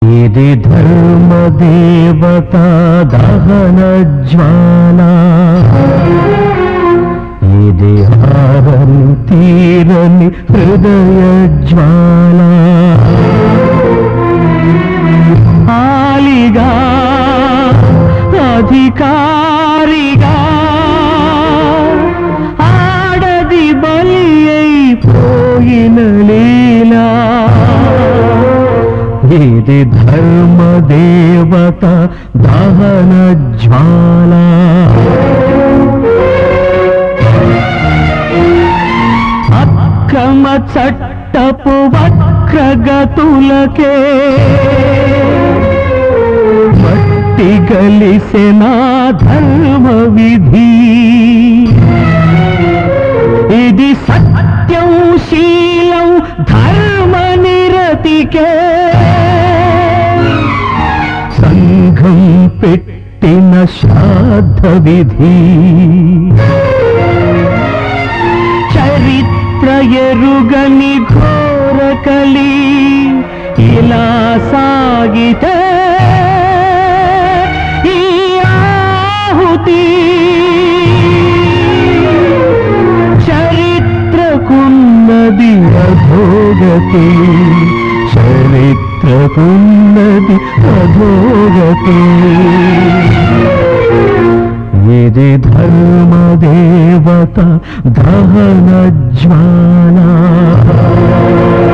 ఇది ధర్మదేవత దహన జ్వాల, ఇది హారని తీరని హృదయ జ్వాల. ఆలిగా అధికారిగా ఆడది బలి అయిపోయిన లీలా. ఇది ధర్మదేవత దహన జ్వాల. అక్రమ చట్టపు వక్రగతులకే మట్టి గలిసిన ధర్మ విధి. ఇది సత్యం శీలం ధర్మ నిరతికే సంఘం పెట్టిన శ్రాద్ధ విధి. చరిత్ర ఎరుగని ఘోరకలి ఇలా సాగితే ఈ ఆహుతి చరిత్రకున్నది అధోగతి, చరిత్రకున్నది అధోగతి. ఇది ధర్మదేవత దహన జ్వాల.